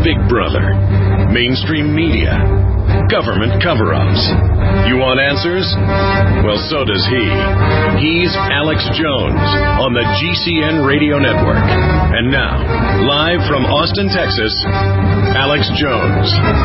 Big Brother, mainstream media, government cover-ups. You want answers? Well, so does he. He's Alex Jones on the GCN Radio Network. And now, live from Austin, Texas, Alex Jones.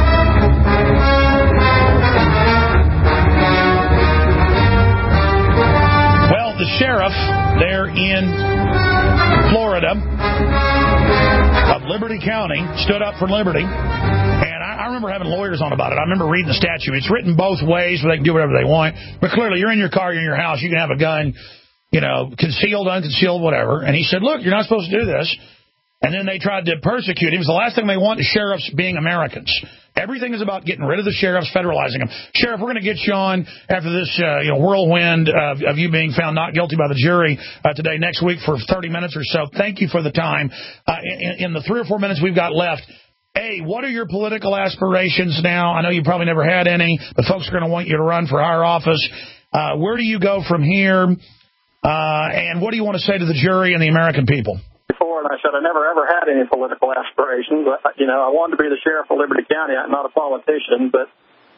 Well, the sheriff there in Florida of Liberty County stood up for liberty. And I remember having lawyers on about it. I remember reading the statute. It's written both ways where they can do whatever they want. But clearly, you're in your car, you're in your house, you can have a gun, you know, concealed, unconcealed, whatever. And he said, look, you're not supposed to do this. And then they tried to persecute him. It was the last thing they want, the sheriffs being Americans. Everything is about getting rid of the sheriffs, federalizing them. Sheriff, we're going to get you on after this whirlwind of you being found not guilty by the jury today, next week for 30 minutes or so. Thank you for the time. In the 3 or 4 minutes we've got left, A, what are your political aspirations now? I know you probably never had any, but folks are going to want you to run for higher office. Where do you go from here? And what do you want to say to the jury and the American people? Before, and I said I never ever had any political aspirations. You know, I wanted to be the sheriff of Liberty County. I'm not a politician, but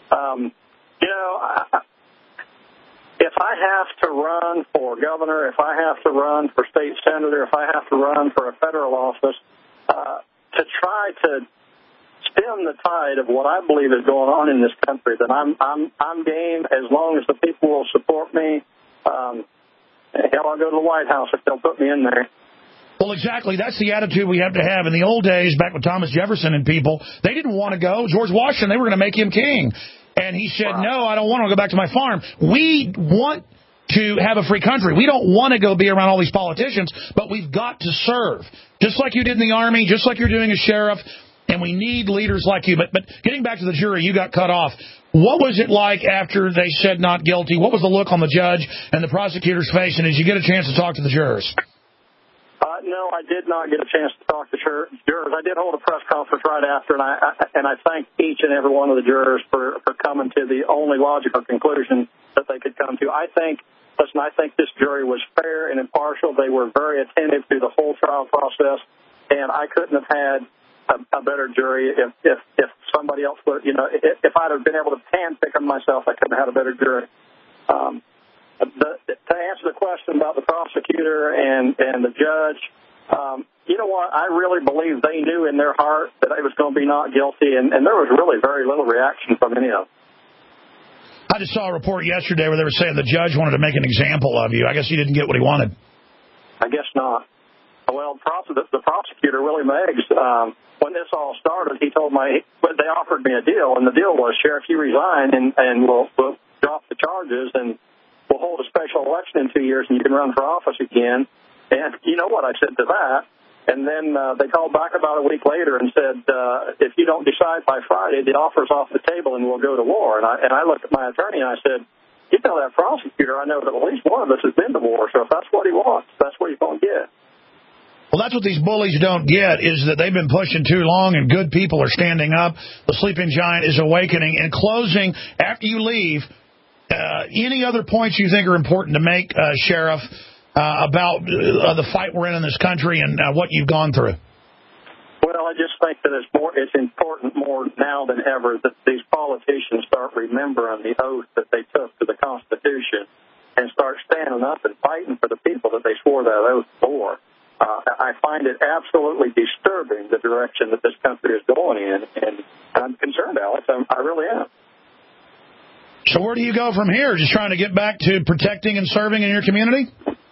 if I have to run for governor, if I have to run for state senator, if I have to run for a federal office, to try to stem the tide of what I believe is going on in this country, then I'm game as long as the people will support me. Hell, I'll go to the White House if they'll put me in there. Well, exactly. That's the attitude we have to have. In the old days, back with Thomas Jefferson and people, they didn't want to go. George Washington, they were going to make him king. And he said, no, I don't want to go back to my farm. We want to have a free country. We don't want to go be around all these politicians, but we've got to serve. Just like you did in the Army, just like you're doing as sheriff, and we need leaders like you. But getting back to the jury, you got cut off. What was it like after they said not guilty? What was the look on the judge and the prosecutor's face? And did you get a chance to talk to the jurors? No, I did not get a chance to talk to jurors. I did hold a press conference right after, and I thank each and every one of the jurors for coming to the only logical conclusion that they could come to. I think this jury was fair and impartial. They were very attentive to the whole trial process, and I couldn't have had a better jury if somebody else would, if I'd have been able to handpick them myself, I couldn't have had a better jury. To answer the question about the prosecutor and the judge, you know what? I really believe they knew in their heart that I was going to be not guilty, and there was really very little reaction from any of them. I just saw a report yesterday where they were saying the judge wanted to make an example of you. I guess he didn't get what he wanted. I guess not. Well, the prosecutor, Willie Meggs, when this all started, they offered me a deal, and the deal was, Sheriff, you resign, and we'll drop the charges, and we'll hold a special election in 2 years, and you can run for office again. And you know what I said to that? And then they called back about a week later and said, if you don't decide by Friday, the offer's off the table and we'll go to war. And I looked at my attorney and I said, you know, that prosecutor, I know that at least one of us has been to war, so if that's what he wants, that's what he's going to get. Well, that's what these bullies don't get, is that they've been pushing too long and good people are standing up. The sleeping giant is awakening. In closing, after you leave, any other points you think are important to make, Sheriff, about the fight we're in this country and what you've gone through? Well, I just think that it's important more now than ever that these politicians start remembering the oath that they took to the Constitution and start standing up and fighting for the people that they swore that oath for. I find it absolutely disturbing the direction that this country is going in, and I'm concerned, Alex. I really am. So where do you go from here? Just trying to get back to protecting and serving in your community?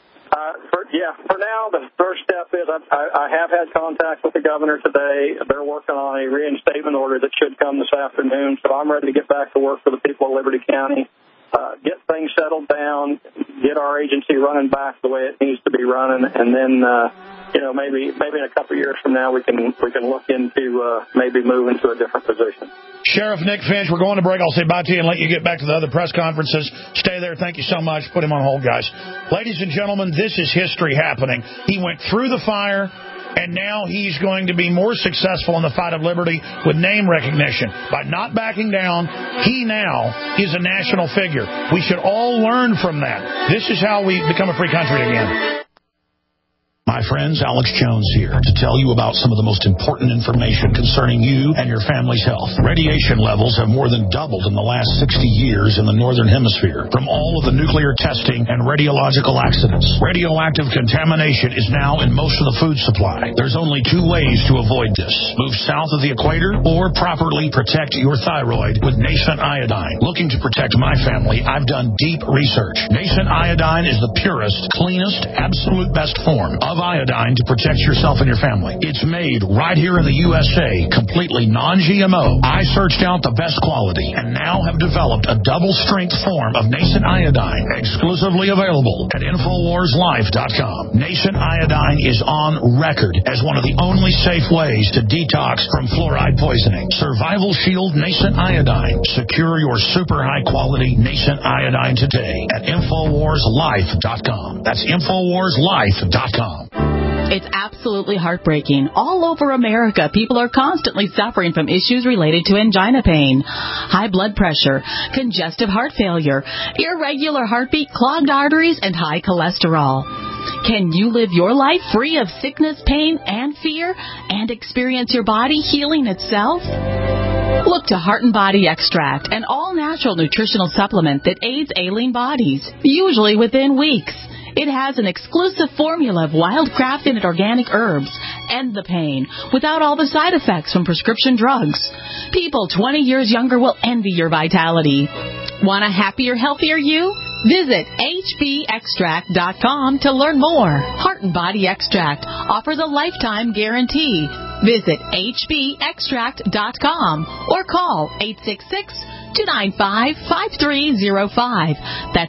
For now, the first step is I have had contact with the governor today. They're working on a reinstatement order that should come this afternoon, so I'm ready to get back to work for the people of Liberty County, get things settled down, get our agency running back the way it needs to be running, and then, maybe in a couple of years from now we can look into maybe moving to a different position. Sheriff Nick Finch, we're going to break. I'll say bye to you and let you get back to the other press conferences. Stay there. Thank you so much. Put him on hold, guys. Ladies and gentlemen, this is history happening. He went through the fire, and now he's going to be more successful in the fight of liberty with name recognition. By not backing down, he now is a national figure. We should all learn from that. This is how we become a free country again. My friends, Alex Jones here to tell you about some of the most important information concerning you and your family's health. Radiation levels have more than doubled in the last 60 years in the Northern Hemisphere from all of the nuclear testing and radiological accidents. Radioactive contamination is now in most of the food supply. There's only two ways to avoid this. Move south of the equator or properly protect your thyroid with Nascent Iodine. Looking to protect my family, I've done deep research. Nascent Iodine is the purest, cleanest, absolute best form of iodine to protect yourself and your family. It's made right here in the USA, completely non-GMO. I searched out the best quality and now have developed a double-strength form of Nascent Iodine, exclusively available at InfoWarsLife.com. Nascent Iodine is on record as one of the only safe ways to detox from fluoride poisoning. Survival Shield Nascent Iodine. Secure your super high-quality Nascent Iodine today at InfoWarsLife.com. That's InfoWarsLife.com. It's absolutely heartbreaking. All over America, people are constantly suffering from issues related to angina pain, high blood pressure, congestive heart failure, irregular heartbeat, clogged arteries, and high cholesterol. Can you live your life free of sickness, pain, and fear, and experience your body healing itself? Look to Heart and Body Extract, an all-natural nutritional supplement that aids ailing bodies, usually within weeks. It has an exclusive formula of wild-crafted and organic herbs. End the pain without all the side effects from prescription drugs. People 20 years younger will envy your vitality. Want a happier, healthier you? Visit hbextract.com to learn more. Heart and Body Extract offers a lifetime guarantee. Visit hbextract.com or call 866-295-5305. That's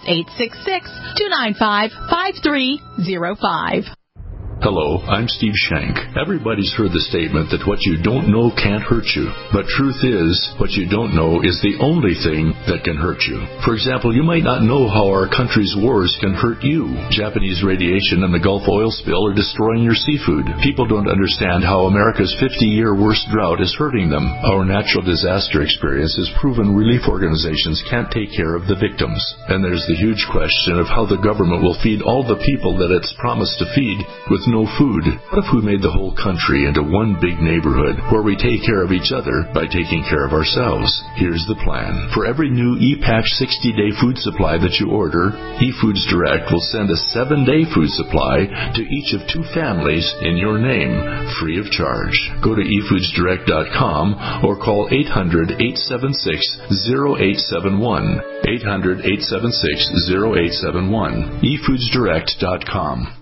866-295-5305. Hello, I'm Steve Shank. Everybody's heard the statement that what you don't know can't hurt you. But truth is, what you don't know is the only thing that can hurt you. For example, you might not know how our country's wars can hurt you. Japanese radiation and the Gulf oil spill are destroying your seafood. People don't understand how America's 50-year worst drought is hurting them. Our natural disaster experience has proven relief organizations can't take care of the victims. And there's the huge question of how the government will feed all the people that it's promised to feed with no food. What if we made the whole country into one big neighborhood where we take care of each other by taking care of ourselves? Here's the plan. For every new ePatch 60-day food supply that you order, eFoods Direct will send a 7-day food supply to each of 2 families in your name, free of charge. Go to eFoodsDirect.com or call 800-876-0871. 800-876-0871. eFoodsDirect.com.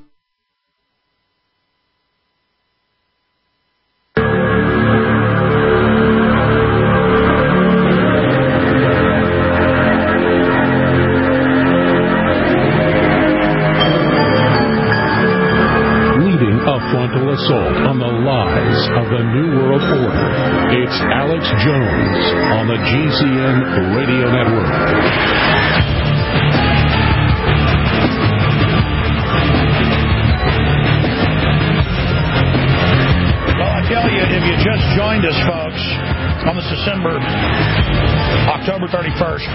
Frontal assault on the lies of the New World Order. It's Alex Jones on the GCN Radio Network. Well, I tell you, if you just joined us, folks, on this October 31st,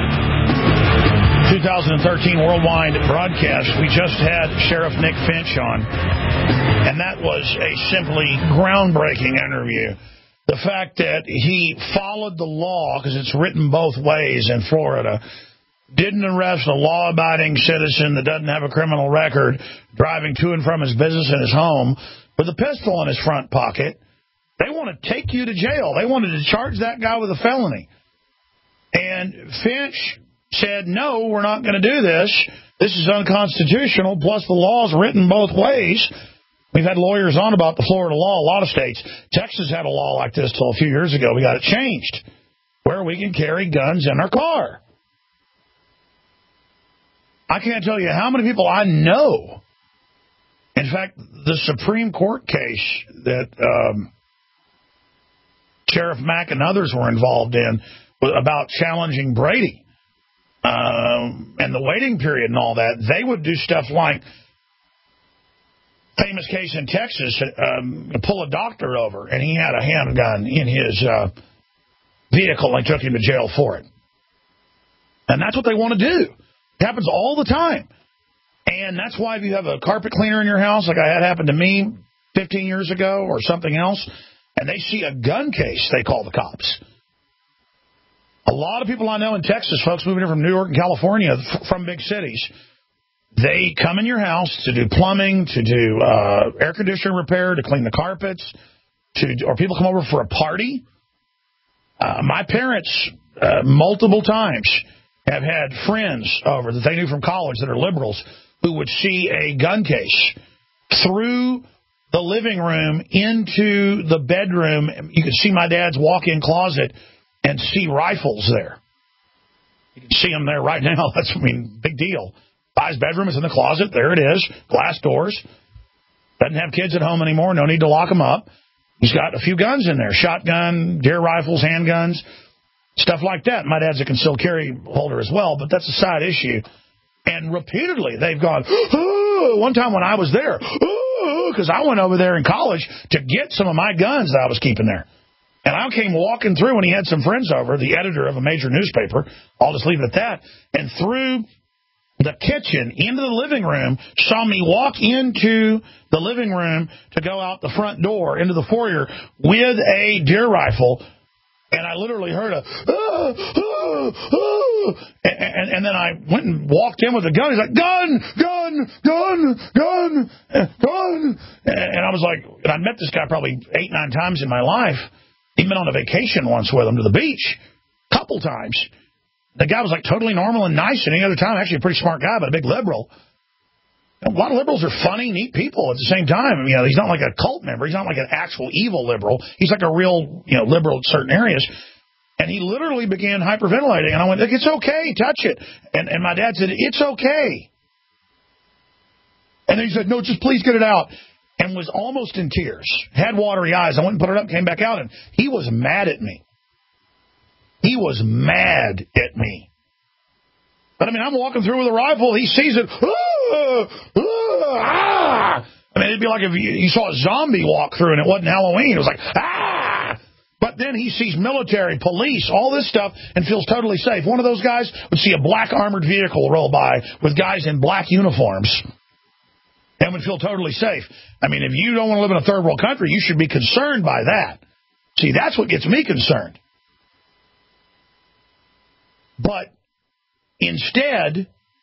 2013 worldwide broadcast, we just had Sheriff Nick Finch on. And that was a simply groundbreaking interview. The fact that he followed the law, because it's written both ways in Florida, didn't arrest a law-abiding citizen that doesn't have a criminal record driving to and from his business and his home with a pistol in his front pocket. They want to take you to jail. They wanted to charge that guy with a felony. And Finch said, no, we're not going to do this. This is unconstitutional, plus the law is written both ways. We've had lawyers on about the Florida law, a lot of states. Texas had a law like this till a few years ago. We got it changed, where we can carry guns in our car. I can't tell you how many people I know. In fact, the Supreme Court case that Sheriff Mack and others were involved in about challenging Brady and the waiting period and all that, they would do stuff like, famous case in Texas, pull a doctor over, and he had a handgun in his vehicle and took him to jail for it. And that's what they want to do. It happens all the time. And that's why if you have a carpet cleaner in your house, like I had happen to me 15 years ago or something else, and they see a gun case, they call the cops. A lot of people I know in Texas, folks moving in from New York and California, from big cities, they come in your house to do plumbing, to do air conditioner repair, to clean the carpets, or people come over for a party. My parents, multiple times, have had friends over that they knew from college that are liberals who would see a gun case through the living room into the bedroom. You could see my dad's walk-in closet and see rifles there. You can see them there right now. That's, big deal. Guy's bedroom is in the closet. There it is. Glass doors. Doesn't have kids at home anymore. No need to lock them up. He's got a few guns in there. Shotgun, deer rifles, handguns, stuff like that. My dad's a concealed carry holder as well, but that's a side issue. And repeatedly, they've gone, oh, one time when I was there, because I went over there in college to get some of my guns that I was keeping there. And I came walking through when he had some friends over, the editor of a major newspaper. I'll just leave it at that. And through the kitchen into the living room, saw me walk into the living room to go out the front door into the foyer with a deer rifle. And I literally heard a, and then I went and walked in with a gun. He's like, gun. And I was like, and I met this guy probably 8-9 times in my life. Even been on a vacation once with him to the beach, a couple times. The guy was like totally normal and nice any other time. Actually a pretty smart guy, but a big liberal. A lot of liberals are funny, neat people at the same time. He's not like a cult member. He's not like an actual evil liberal. He's like a real, liberal in certain areas. And he literally began hyperventilating. And I went, it's okay, touch it. And my dad said, it's okay. And then he said, no, just please get it out. And was almost in tears, had watery eyes. I went and put it up, came back out, and he was mad at me. He was mad at me. But, I'm walking through with a rifle. He sees it. It'd be like if you saw a zombie walk through and it wasn't Halloween. It was like, ah! But then he sees military, police, all this stuff, and feels totally safe. One of those guys would see a black armored vehicle roll by with guys in black uniforms and would feel totally safe. If you don't want to live in a third world country, you should be concerned by that. See, that's what gets me concerned. But instead,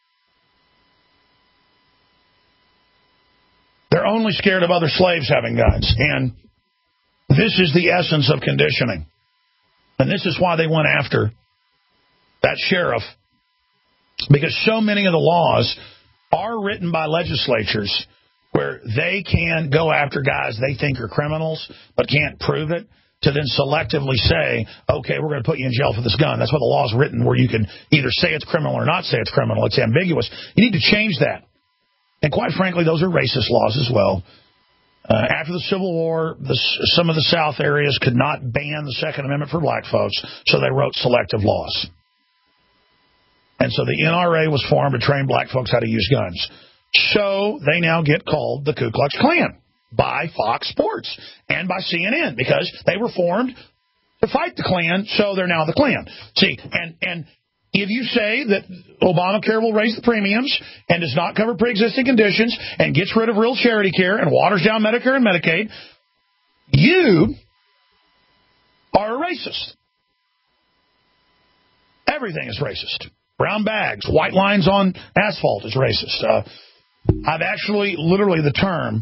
they're only scared of other slaves having guns. And this is the essence of conditioning. And this is why they went after that sheriff. Because so many of the laws are written by legislatures where they can go after guys they think are criminals but can't prove it, to then selectively say, okay, we're going to put you in jail for this gun. That's why the law is written, where you can either say it's criminal or not say it's criminal. It's ambiguous. You need to change that. And quite frankly, those are racist laws as well. After the Civil War, some of the South areas could not ban the Second Amendment for black folks, so they wrote selective laws. And so the NRA was formed to train black folks how to use guns. So they now get called the Ku Klux Klan by Fox Sports and by CNN, because they were formed to fight the Klan, so they're now the Klan. See, and if you say that Obamacare will raise the premiums and does not cover pre-existing conditions and gets rid of real charity care and waters down Medicare and Medicaid, you are a racist. Everything is racist. Brown bags, white lines on asphalt is racist. I've actually, literally the term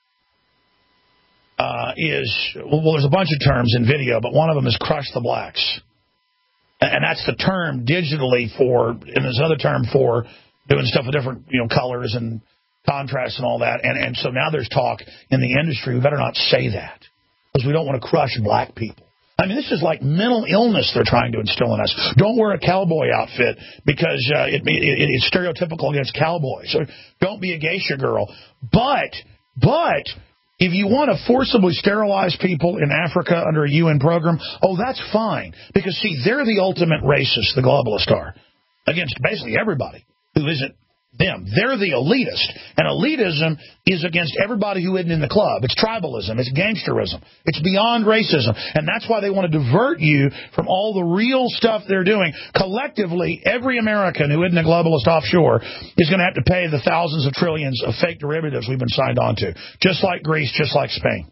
there's a bunch of terms in video, but one of them is crush the blacks. And that's the term digitally and there's another term for doing stuff with different, colors and contrasts and all that. And so now there's talk in the industry, we better not say that, because we don't want to crush black people. This is like mental illness they're trying to instill in us. Don't wear a cowboy outfit because it's stereotypical against cowboys. So don't be a geisha girl. But if you want to forcibly sterilize people in Africa under a UN program, that's fine. Because, see, they're the ultimate racists, the globalists are, against basically everybody who isn't Them. They're the elitist. And elitism is against everybody who isn't in the club. It's tribalism. It's gangsterism. It's beyond racism. And that's why they want to divert you from all the real stuff they're doing. Collectively, every American who isn't a globalist offshore is going to have to pay the thousands of trillions of fake derivatives we've been signed on to. Just like Greece, just like Spain.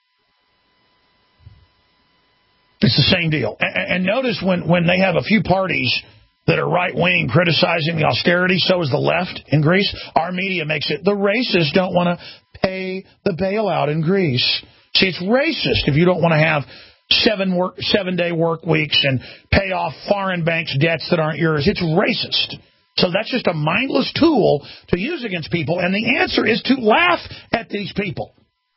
It's the same deal. And notice when they have a few parties that are right-wing criticizing the austerity, so is the left in Greece. Our media makes it the racists don't want to pay the bailout in Greece. See, it's racist if you don't want to have 7-day work weeks and pay off foreign banks' debts that aren't yours. It's racist. So that's just a mindless tool to use against people, and the answer is to laugh at these people.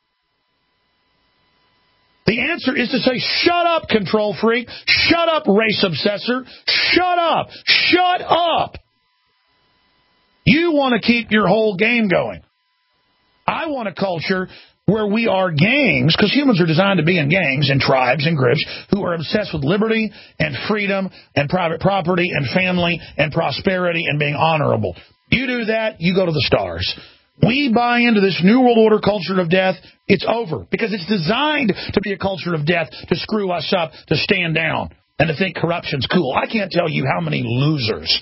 The answer is to say, shut up, control freak. Shut up, race obsessor. Shut up. Shut up. You want to keep your whole game going. I want a culture where we are gangs, because humans are designed to be in gangs and tribes and groups who are obsessed with liberty and freedom and private property and family and prosperity and being honorable. You do that, you go to the stars. We buy into this New World Order culture of death, it's over. Because it's designed to be a culture of death, to screw us up, to stand down, and to think corruption's cool. I can't tell you how many losers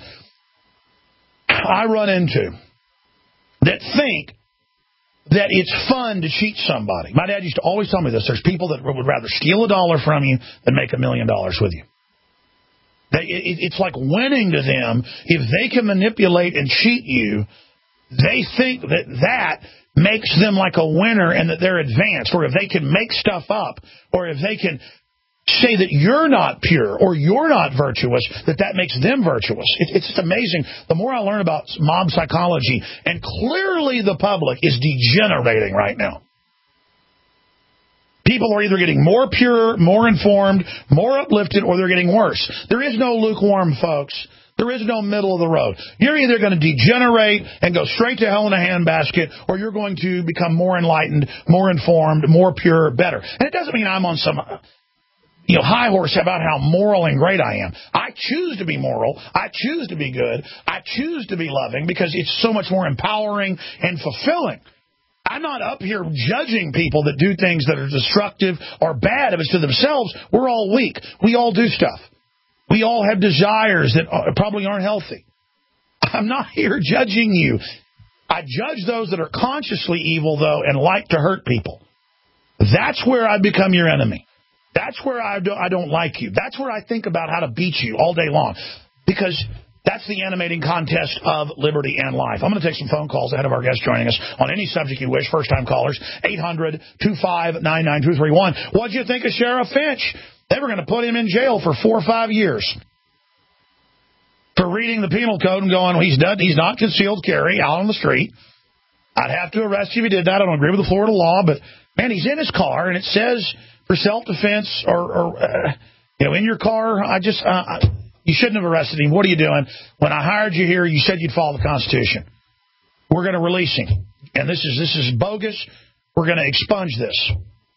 I run into that think that it's fun to cheat somebody. My dad used to always tell me this. There's people that would rather steal $1 from you than make $1 million with you. It's like winning to them. If they can manipulate and cheat you, they think that makes them like a winner and that they're advanced. Or if they can make stuff up, or if they can say that you're not pure or you're not virtuous, that makes them virtuous. It's just amazing. The more I learn about mob psychology, and clearly the public is degenerating right now. People are either getting more pure, more informed, more uplifted, or they're getting worse. There is no lukewarm, folks. There is no middle of the road. You're either going to degenerate and go straight to hell in a handbasket, or you're going to become more enlightened, more informed, more pure, better. And it doesn't mean I'm on some high horse about how moral and great I am. I choose to be moral. I choose to be good. I choose to be loving because it's so much more empowering and fulfilling. I'm not up here judging people that do things that are destructive or bad if it's to themselves. We're all weak. We all do stuff. We all have desires that probably aren't healthy. I'm not here judging you. I judge those that are consciously evil, though, and like to hurt people. That's where I become your enemy. That's where I don't like you. That's where I think about how to beat you all day long. Because that's the animating contest of liberty and life. I'm going to take some phone calls ahead of our guest joining us on any subject you wish. First-time callers, 800-259-9231. What'd you think of Sheriff Finch? They were going to put him in jail for 4 or 5 years for reading the penal code and going, well, he's not concealed carry out on the street. I'd have to arrest you if he did that. I don't agree with the Florida law, but, man, he's in his car, and it says for self-defense or in your car, you shouldn't have arrested him. What are you doing? When I hired you here, you said you'd follow the Constitution. We're going to release him. And this is bogus. We're going to expunge this.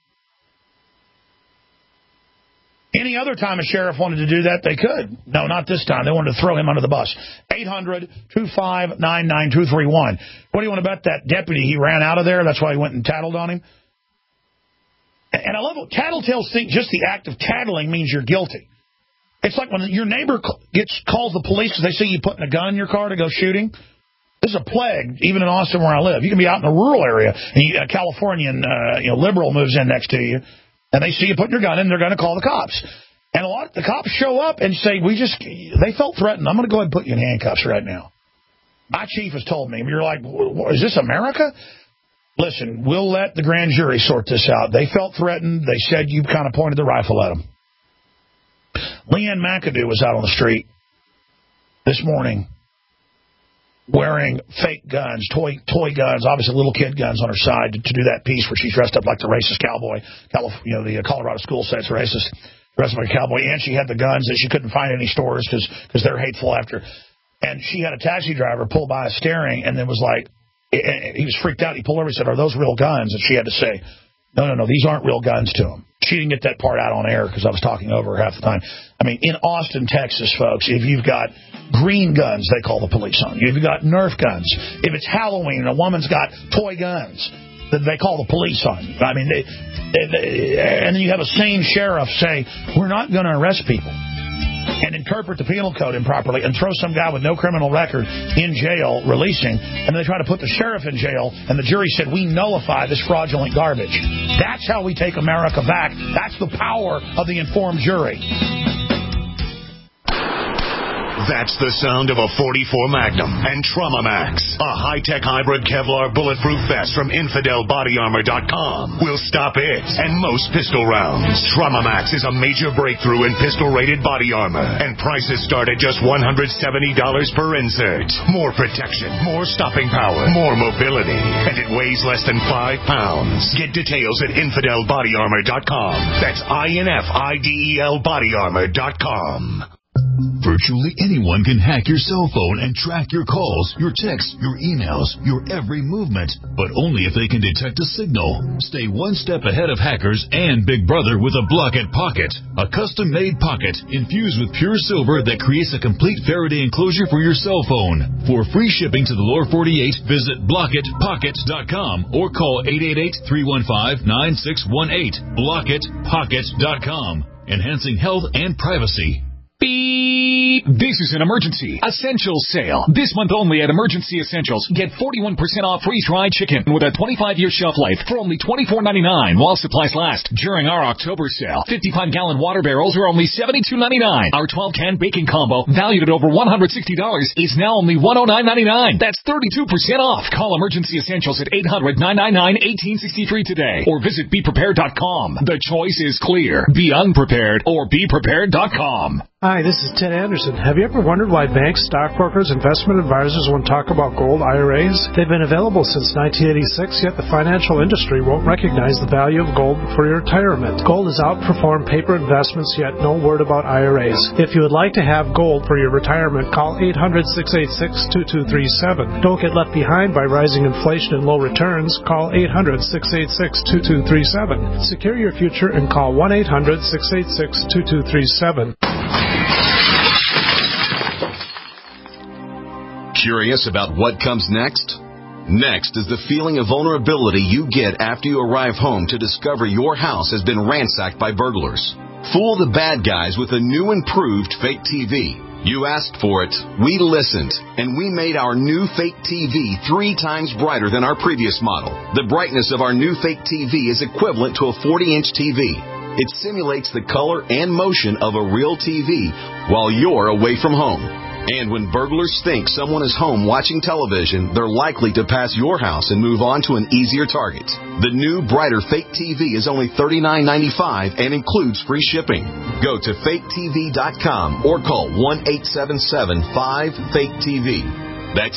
Any other time a sheriff wanted to do that, they could. No, not this time. They wanted to throw him under the bus. 800-259-9231. What do you want to bet that deputy? He ran out of there. That's why he went and tattled on him. And I love what tattletales think just the act of tattling means you're guilty. It's like when your neighbor calls the police because they see you putting a gun in your car to go shooting. This is a plague, even in Austin where I live. You can be out in a rural area, and a Californian liberal moves in next to you, and they see you putting your gun in, they're going to call the cops. And the cops show up and say, they felt threatened. I'm going to go ahead and put you in handcuffs right now. My chief has told me. You're like, is this America? Listen, we'll let the grand jury sort this out. They felt threatened. They said you kind of pointed the rifle at them. Leanne McAdoo was out on the street this morning wearing fake guns, toy guns, obviously little kid guns on her side to do that piece where she's dressed up like the racist cowboy. The Colorado school says racist, dressed like a cowboy, and she had the guns that she couldn't find in any stores because they're hateful after. And she had a taxi driver pull by staring and then was like, he was freaked out. He pulled over and said, "Are those real guns?" And she had to say, No, these aren't real guns to him. She didn't get that part out on air because I was talking over her half the time. I mean, in Austin, Texas, folks, if you've got green guns, they call the police on you. If you've got Nerf guns, if it's Halloween and a woman's got toy guns, they call the police on you. I mean, and then you have a sane sheriff say, we're not going to arrest people, and interpret the penal code improperly and throw some guy with no criminal record in jail, releasing, and then they try to put the sheriff in jail, and the jury said, we nullify this fraudulent garbage. That's how we take America back. That's the power of the informed jury. That's the sound of a .44 Magnum and Trauma Max, a high-tech hybrid Kevlar bulletproof vest from InfidelBodyArmor.com. Will stop it and most pistol rounds. Trauma Max is a major breakthrough in pistol-rated body armor, and prices start at just $170 per insert. More protection, more stopping power, more mobility, and it weighs less than 5 pounds. Get details at InfidelBodyArmor.com. That's INFIDEL BodyArmor.com. Virtually anyone can hack your cell phone and track your calls, your texts, your emails, your every movement, but only if they can detect a signal. Stay one step ahead of hackers and Big Brother with a Blockit Pocket, a custom-made pocket infused with pure silver that creates a complete Faraday enclosure for your cell phone. For free shipping to the lower 48, visit BlockitPockets.com or call 888-315-9618. BlockitPockets.com, enhancing health and privacy. Beep! This is an emergency essentials sale. This month only at Emergency Essentials. Get 41% off freeze-dried chicken with a 25-year shelf life for only $24.99 while supplies last. During our October sale, 55-gallon water barrels are only $72.99. Our 12-can bacon combo, valued at over $160, is now only $109.99. That's 32% off. Call Emergency Essentials at 800-999-1863 today or visit BePrepared.com. The choice is clear. Be unprepared or BePrepared.com. Hi, this is Ted Anderson. Have you ever wondered why banks, stockbrokers, investment advisors won't talk about gold IRAs? They've been available since 1986, yet the financial industry won't recognize the value of gold for your retirement. Gold has outperformed paper investments, yet no word about IRAs. If you would like to have gold for your retirement, call 800-686-2237. Don't get left behind by rising inflation and low returns. Call 800-686-2237. Secure your future and call 1-800-686-2237. Curious about what comes next? Next is the feeling of vulnerability you get after you arrive home to discover your house has been ransacked by burglars. Fool the bad guys with a new improved fake TV. You asked for it, we listened, and we made our new fake TV 3 times brighter than our previous model. The brightness of our new fake TV is equivalent to a 40-inch TV. It simulates the color and motion of a real TV while you're away from home. And when burglars think someone is home watching television, they're likely to pass your house and move on to an easier target. The new, brighter fake TV is only $39.95 and includes free shipping. Go to faketv.com or call 1-877-5-FAKE-TV. That's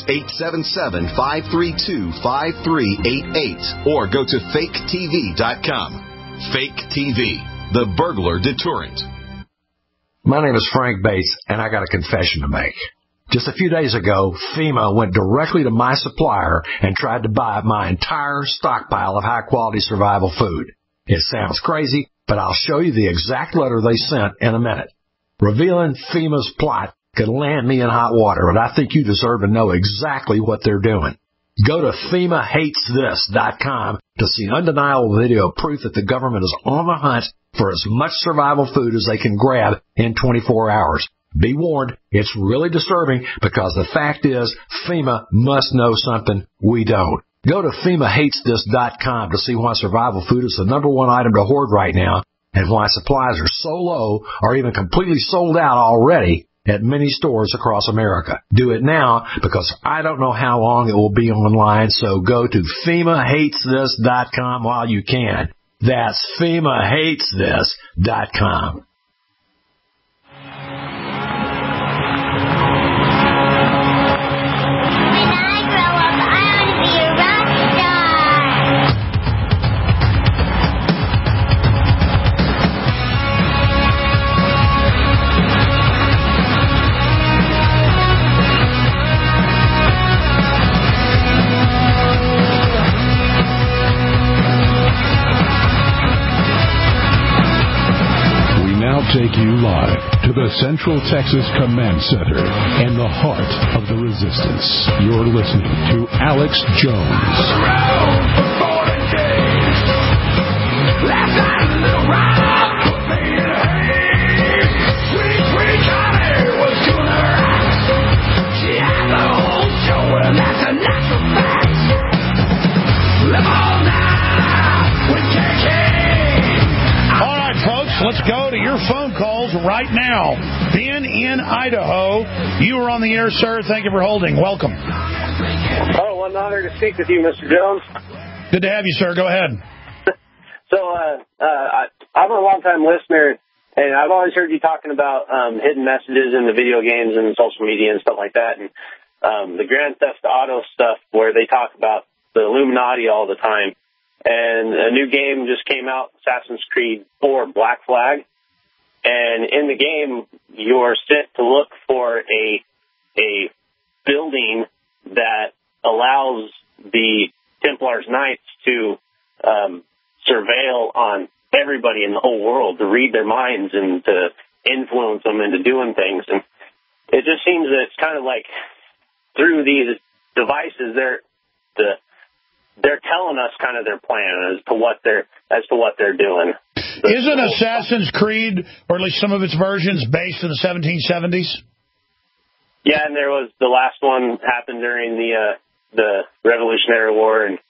877-532-5388 or go to faketv.com. Fake TV, the burglar deterrent. My name is Frank Bates, and I got a confession to make. Just a few days ago, FEMA went directly to my supplier and tried to buy my entire stockpile of high-quality survival food. It sounds crazy, but I'll show you the exact letter they sent in a minute. Revealing FEMA's plot could land me in hot water, but I think you deserve to know exactly what they're doing. Go to FEMAHatesThis.com to see undeniable video proof that the government is on the hunt for as much survival food as they can grab in 24 hours. Be warned, it's really disturbing because the fact is FEMA must know something we don't. Go to FEMAHatesThis.com to see why survival food is the number one item to hoard right now and why supplies are so low or even completely sold out already at many stores across America. Do it now because I don't know how long it will be online, so go to FEMAHatesThis.com while you can. That's FEMAHatesThis.com. take you live to the Central Texas Command Center and the heart of the resistance. You're listening to Alex Jones. Let's go to your phone calls right now. Ben in Idaho, you are on the air, sir. Thank you for holding. Welcome. Oh, what an honor to speak with you, Mr. Jones. Good to have you, sir. Go ahead. So, I'm a long-time listener, and I've always heard you talking about hidden messages in the video games and social media and stuff like that, and the Grand Theft Auto stuff where they talk about the Illuminati all the time. And a new game just came out, Assassin's Creed 4 Black Flag. And in the game, you're sent to look for a building that allows the Templar's Knights to surveil on everybody in the whole world, to read their minds and to influence them into doing things. And it just seems that it's kind of like through these devices, they're telling us kind of their plan as to what they're doing. Isn't Assassin's Creed, or at least some of its versions, based in the 1770s? Yeah, and there was the last one happened during the Revolutionary War, and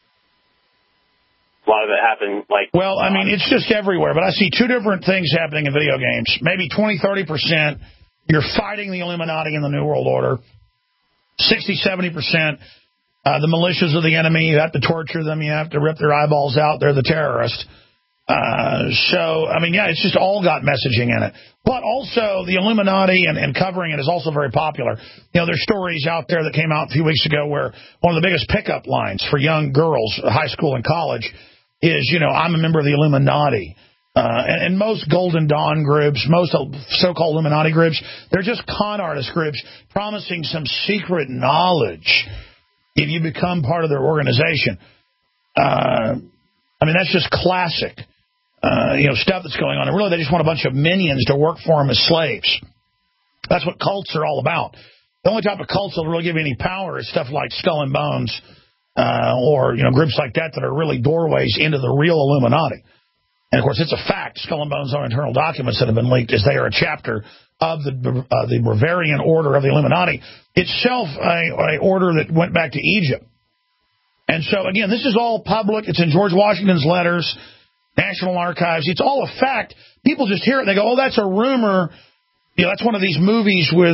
a lot of it happened like... Well, I mean, it's just everywhere, but I see two different things happening in video games. Maybe 20-30%, you're fighting the Illuminati in the New World Order. 60-70%, the militias of the enemy, you have to torture them, you have to rip their eyeballs out, they're the terrorists. So, I mean, yeah, it's just all got messaging in it. But also, the Illuminati and covering it is also very popular. You know, there's stories out there that came out a few weeks ago where one of the biggest pickup lines for young girls, high school and college, is, you know, I'm a member of the Illuminati. And most Golden Dawn groups, most so-called Illuminati groups, they're just con artist groups promising some secret knowledge if you become part of their organization. I mean, that's just classic, stuff that's going on. And really, they just want a bunch of minions to work for them as slaves. That's what cults are all about. The only type of cults that will really give you any power is stuff like Skull and Bones or groups like that are really doorways into the real Illuminati. And, of course, it's a fact. Skull and Bones are internal documents that have been leaked as they are a chapter of the Bavarian Order of the Illuminati, itself a order that went back to Egypt. And so, again, this is all public. It's in George Washington's letters, National Archives. It's all a fact. People just hear it and they go, oh, that's a rumor. That's one of these movies with,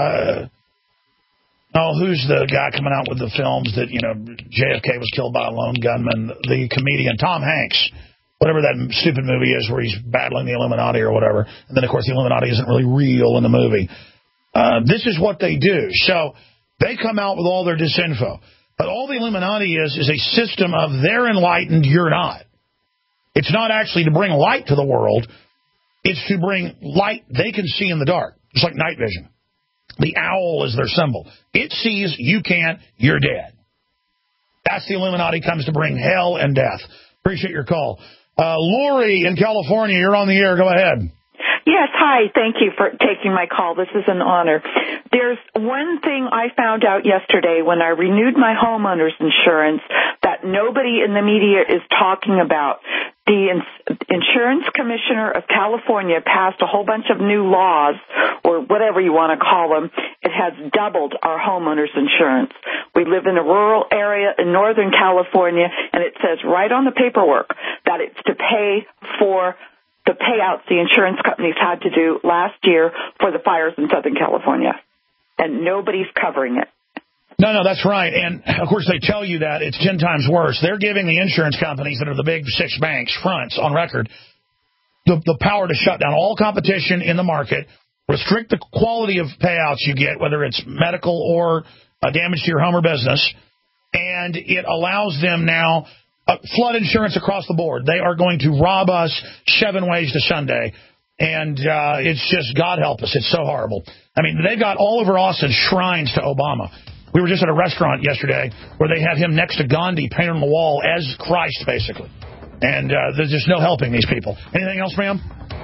who's the guy coming out with the films that, JFK was killed by a lone gunman, the comedian Tom Hanks. Whatever that stupid movie is where he's battling the Illuminati or whatever. And then, of course, the Illuminati isn't really real in the movie. This is what they do. So they come out with all their disinfo. But all the Illuminati is a system of they're enlightened, you're not. It's not actually to bring light to the world. It's to bring light they can see in the dark. It's like night vision. The owl is their symbol. It sees, you can't, you're dead. That's the Illuminati comes to bring hell and death. Appreciate your call. Lori in California, you're on the air. Go ahead. Yes, hi. Thank you for taking my call. This is an honor. There's one thing I found out yesterday when I renewed my homeowner's insurance that nobody in the media is talking about. The Insurance Commissioner of California passed a whole bunch of new laws, or whatever you want to call them. It has doubled our homeowner's insurance. We live in a rural area in Northern California, and it says right on the paperwork that it's to pay for the payouts the insurance companies had to do last year for the fires in Southern California. And nobody's covering it. No, that's right. And, of course, they tell you that it's 10 times worse. They're giving the insurance companies that are the big 6 banks, fronts, on record, the power to shut down all competition in the market, restrict the quality of payouts you get, whether it's medical or damage to your home or business, and it allows them now flood insurance across the board. They are going to rob us 7 ways to Sunday, and it's just, God help us, it's so horrible. I mean, they've got all over Austin shrines to Obama. We were just at a restaurant yesterday where they had him next to Gandhi painted on the wall as Christ, basically. And there's just no helping these people. Anything else, ma'am?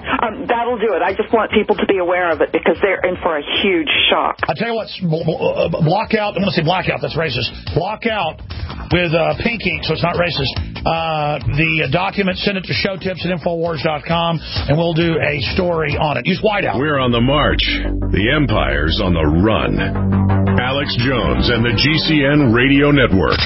That'll do it. I just want people to be aware of it because they're in for a huge shock. I'll tell you what, block out, I'm going to say blackout, that's racist. Block out with pink ink, so it's not racist. The document, send it to showtips@infowars.com, and we'll do a story on it. Use whiteout. We're on the march. The empire's on the run. Alex Jones and the GCN Radio Network.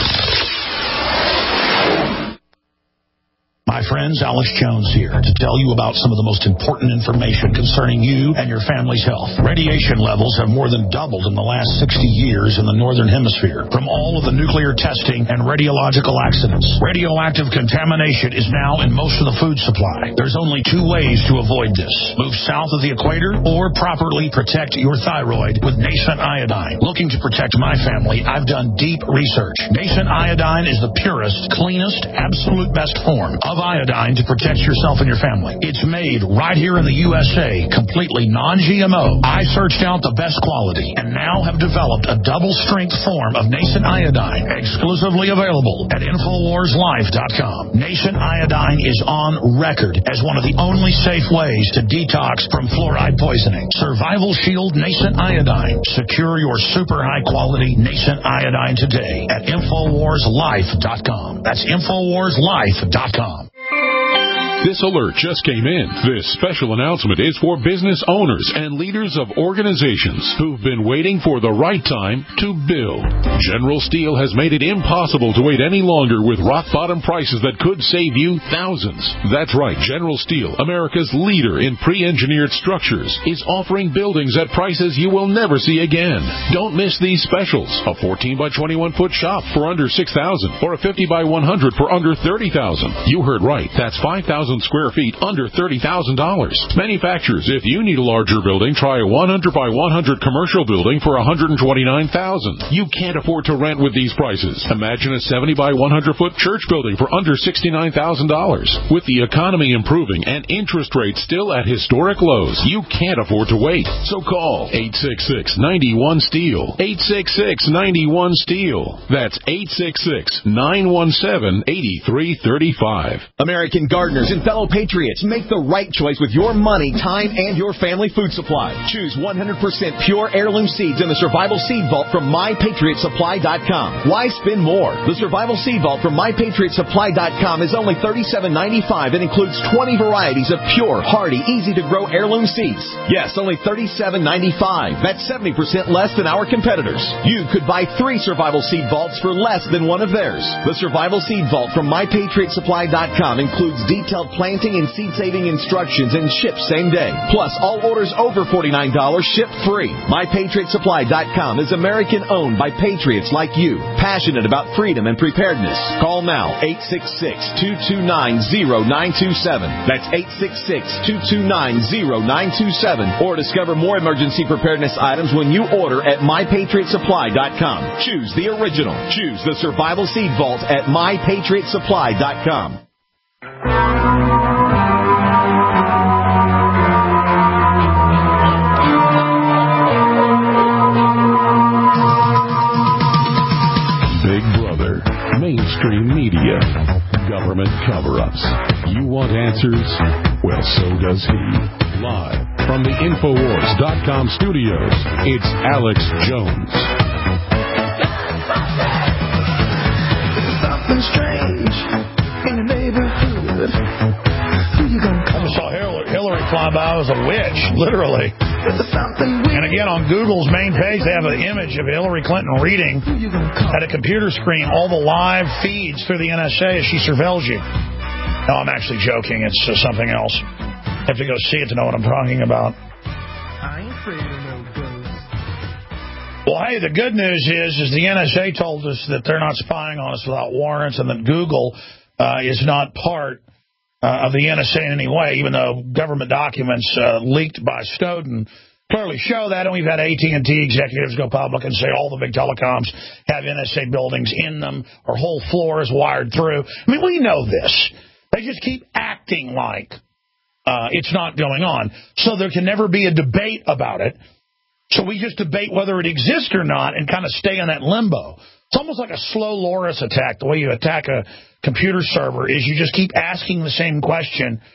My friends, Alex Jones here to tell you about some of the most important information concerning you and your family's health. Radiation levels have more than doubled in the last 60 years in the Northern Hemisphere from all of the nuclear testing and radiological accidents. Radioactive contamination is now in most of the food supply. There's only two ways to avoid this. Move south of the equator or properly protect your thyroid with Nascent Iodine. Looking to protect my family, I've done deep research. Nascent Iodine is the purest, cleanest, absolute best form of iodine to protect yourself and your family. It's made right here in the USA, completely non-GMO. I searched out the best quality and now have developed a double-strength form of Nascent Iodine, exclusively available at InfoWarsLife.com. Nascent Iodine is on record as one of the only safe ways to detox from fluoride poisoning. Survival Shield Nascent Iodine. Secure your super high-quality Nascent Iodine today at InfoWarsLife.com. That's InfoWarsLife.com. This alert just came in. This special announcement is for business owners and leaders of organizations who've been waiting for the right time to build. General Steel has made it impossible to wait any longer with rock-bottom prices that could save you thousands. That's right, General Steel, America's leader in pre-engineered structures, is offering buildings at prices you will never see again. Don't miss these specials. A 14 by 21 foot shop for under $6,000 or a 50 by 100 for under $30,000. You heard right. That's 5,000 square feet under $30,000. Manufacturers, if you need a larger building, try a 100 by 100 commercial building for $129,000. You can't afford to rent with these prices. Imagine a 70 by 100 foot church building for under $69,000. With the economy improving and interest rates still at historic lows, you can't afford to wait. So call 866-91-STEEL. 866-91-STEEL. That's 866-917-8335. American gardeners and fellow patriots, make the right choice with your money, time, and your family food supply. Choose 100% pure heirloom seeds in the Survival Seed Vault from MyPatriotSupply.com. Why spend more? The Survival Seed Vault from MyPatriotSupply.com is only $37.95 and includes 20 varieties of pure, hardy, easy-to-grow heirloom seeds. Yes, only $37.95. That's 70% less than our competitors. You could buy 3 Survival Seed Vaults for less than one of theirs. The Survival Seed Vault from MyPatriotSupply.com includes detailed planting and seed-saving instructions and ships same day. Plus, all orders over $49 ship free. MyPatriotSupply.com is American-owned by patriots like you, passionate about freedom and preparedness. Call now, 866-229-0927. That's 866-229-0927. Or discover more emergency preparedness items when you order at MyPatriotSupply.com. Choose the original. Choose the Survival Seed Vault at MyPatriotSupply.com. Big Brother, mainstream media, government cover-ups. You want answers? Well, so does he. Live from the Infowars.com studios, it's Alex Jones. Something strange in the neighborhood. Who you gonna call? I just saw Hillary fly by as a witch, literally. And again, on Google's main page, they have an image of Hillary Clinton reading at a computer screen all the live feeds through the NSA as she surveils you. No, I'm actually joking. It's something else. You have to go see it to know what I'm talking about. I ain't afraid of no ghosts. Well, hey, the good news is the NSA told us that they're not spying on us without warrants and that Google is not part of the NSA in any way, even though government documents leaked by Snowden clearly show that. And we've had AT&T executives go public and say all the big telecoms have NSA buildings in them or whole floors wired through. I mean, we know this. They just keep acting like it's not going on. So there can never be a debate about it. So we just debate whether it exists or not and kind of stay in that limbo. It's almost like a slow loris attack. The way you attack a computer server is you just keep asking the same question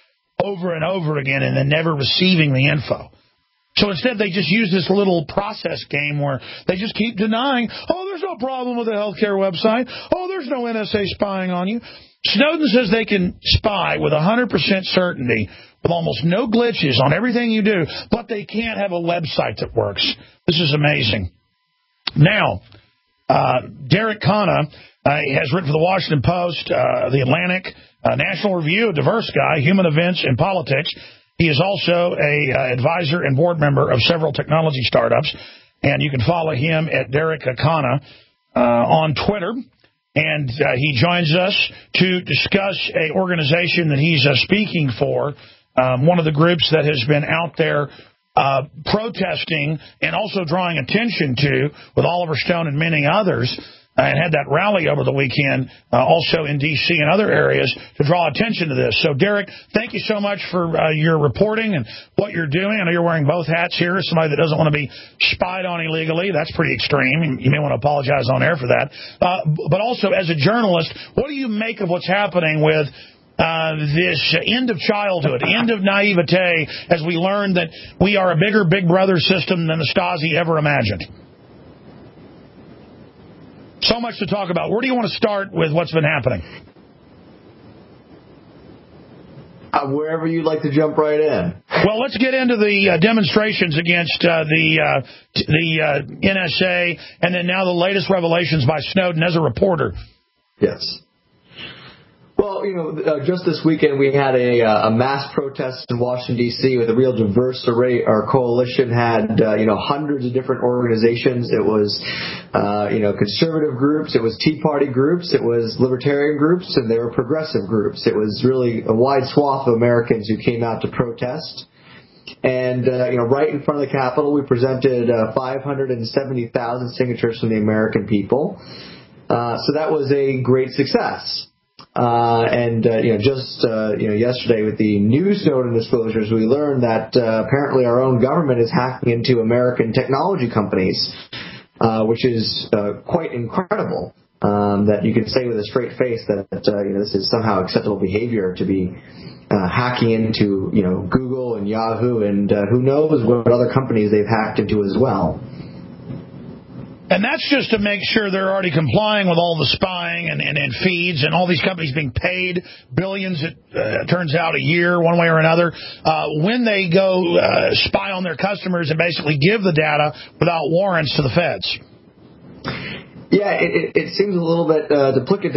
over and over again and then never receiving the info. So instead, they just use this little process game where they just keep denying, oh, there's no problem with the healthcare website. Oh, there's no NSA spying on you. Snowden says they can spy with 100% certainty, with almost no glitches on everything you do, but they can't have a website that works. This is amazing. Now, Derek Khanna has written for the Washington Post, the Atlantic, National Review, a diverse guy, Human Events and Politics. He is also a advisor and board member of several technology startups, and you can follow him at Derek Khanna on Twitter. And he joins us to discuss an organization that he's speaking for, one of the groups that has been out there protesting and also drawing attention to, with Oliver Stone and many others, and had that rally over the weekend, also in D.C. and other areas, to draw attention to this. So, Derek, thank you so much for your reporting and what you're doing. I know you're wearing both hats here. As somebody that doesn't want to be spied on illegally, that's pretty extreme. You may want to apologize on air for that. But also, as a journalist, what do you make of what's happening with this end of childhood, end of naivete, as we learn that we are a bigger Big Brother system than the Stasi ever imagined? So much to talk about. Where do you want to start with what's been happening? Wherever you'd like to jump right in. Well, let's get into the demonstrations against the NSA, and then now the latest revelations by Snowden as a reporter. Yes. Well, just this weekend we had a mass protest in Washington, D.C. with a real diverse array. Our coalition had, hundreds of different organizations. It was, conservative groups. It was Tea Party groups. It was libertarian groups, and there were progressive groups. It was really a wide swath of Americans who came out to protest. And, right in front of the Capitol, we presented 570,000 signatures from the American people. So that was a great success. Yesterday with the new Snowden disclosures, we learned that apparently our own government is hacking into American technology companies, which is quite incredible. That you can say with a straight face that this is somehow acceptable behavior to be hacking into Google and Yahoo, and who knows what other companies they've hacked into as well. And that's just to make sure they're already complying with all the spying and feeds and all these companies being paid billions, it turns out, a year, one way or another, when they go spy on their customers and basically give the data without warrants to the feds. Yeah, it seems a little bit duplicative,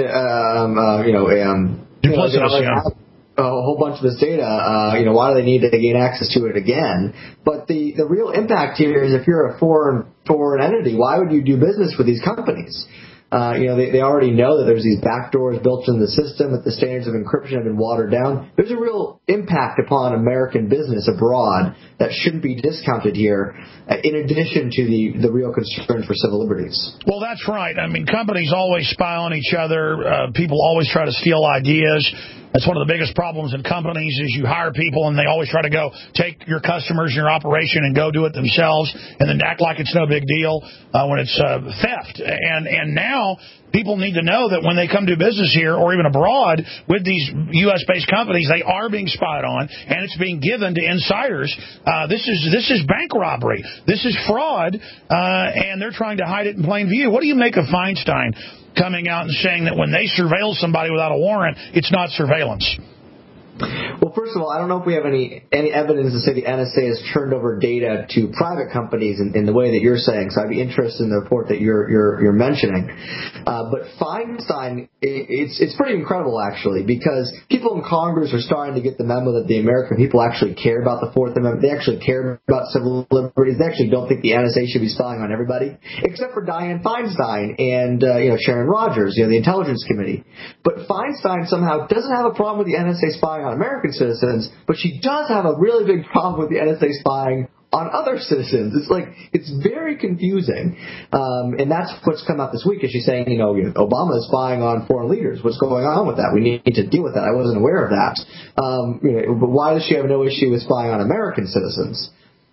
duplicitous, a whole bunch of this data, why do they need to gain access to it again? But the real impact here is if you're a foreign entity, why would you do business with these companies? They already know that there's these backdoors built into the system, that the standards of encryption have been watered down. There's a real impact upon American business abroad that shouldn't be discounted here, in addition to the real concerns for civil liberties. Well, that's right. I mean, companies always spy on each other. People always try to steal ideas. That's one of the biggest problems in companies is you hire people and they always try to go take your customers and your operation and go do it themselves and then act like it's no big deal when it's theft. And now people need to know that when they come do business here or even abroad with these U.S.-based companies, they are being spied on and it's being given to insiders. This is bank robbery. This is fraud, and they're trying to hide it in plain view. What do you make of Feinstein coming out and saying that when they surveil somebody without a warrant, it's not surveillance? Well, first of all, I don't know if we have any evidence to say the NSA has turned over data to private companies in the way that you're saying. So I'd be interested in the report that you're mentioning. But Feinstein, it's pretty incredible actually, because people in Congress are starting to get the memo that the American people actually care about the Fourth Amendment. They actually care about civil liberties. They actually don't think the NSA should be spying on everybody, except for Dianne Feinstein and Sharon Rogers, the Intelligence Committee. But Feinstein somehow doesn't have a problem with the NSA spying on American citizens, but she does have a really big problem with the NSA spying on other citizens. It's very confusing. And that's what's come out this week, is she's saying, Obama is spying on foreign leaders. What's going on with that? We need to deal with that. I wasn't aware of that. But why does she have no issue with spying on American citizens?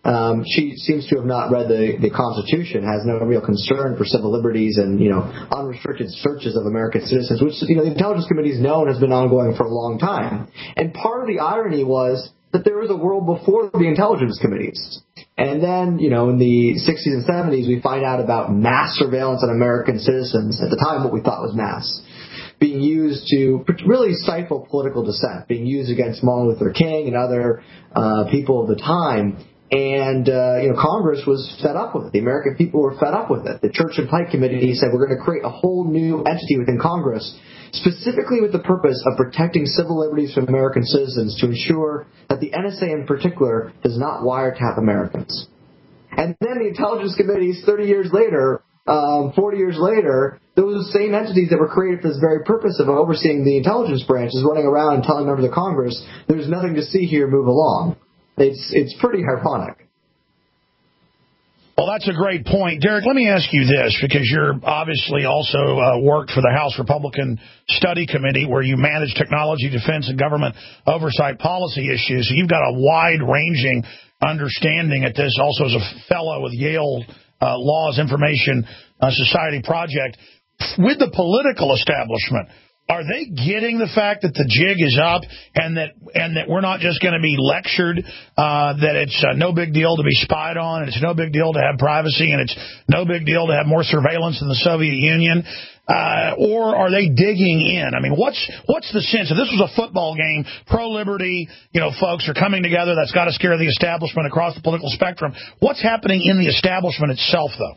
She seems to have not read the Constitution, has no real concern for civil liberties and, unrestricted searches of American citizens, which, the Intelligence Committee has known has been ongoing for a long time. And part of the irony was that there was a world before the Intelligence Committees. And then, in the 60s and 70s, we find out about mass surveillance on American citizens, at the time what we thought was mass, being used to really stifle political dissent, being used against Martin Luther King and other people of the time. And, Congress was fed up with it. The American people were fed up with it. The Church and Pike Committee said we're going to create a whole new entity within Congress, specifically with the purpose of protecting civil liberties from American citizens to ensure that the NSA in particular does not wiretap Americans. And then the Intelligence Committees 30 years later, 40 years later, those same entities that were created for this very purpose of overseeing the intelligence branches running around and telling members of Congress, there's nothing to see here, move along. It's pretty ironic. Well, that's a great point. Derek, let me ask you this, because you're obviously also worked for the House Republican Study Committee, where you manage technology, defense, and government oversight policy issues. So you've got a wide-ranging understanding at this, also as a fellow with Yale Law's Information Society Project. With the political establishment, are they getting the fact that the jig is up and that we're not just going to be lectured, that it's no big deal to be spied on, and it's no big deal to have privacy, and it's no big deal to have more surveillance than the Soviet Union? Or are they digging in? I mean, what's the sense? If this was a football game, pro-liberty, folks are coming together, that's got to scare the establishment across the political spectrum. What's happening in the establishment itself, though?